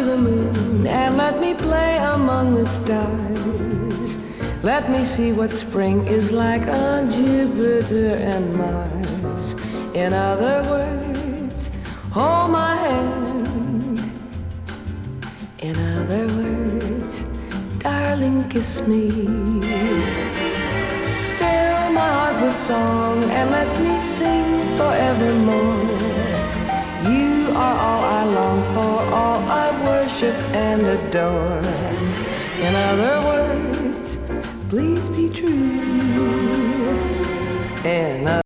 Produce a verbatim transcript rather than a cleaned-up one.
the moon and let me play among the stars. Let me see what spring is like on Jupiter and Mars. In other words, hold my hand. In other words, darling, kiss me. Fill my heart with song and let me sing forevermore. You are all I long for, all I worship and adore. In other words, please be true. In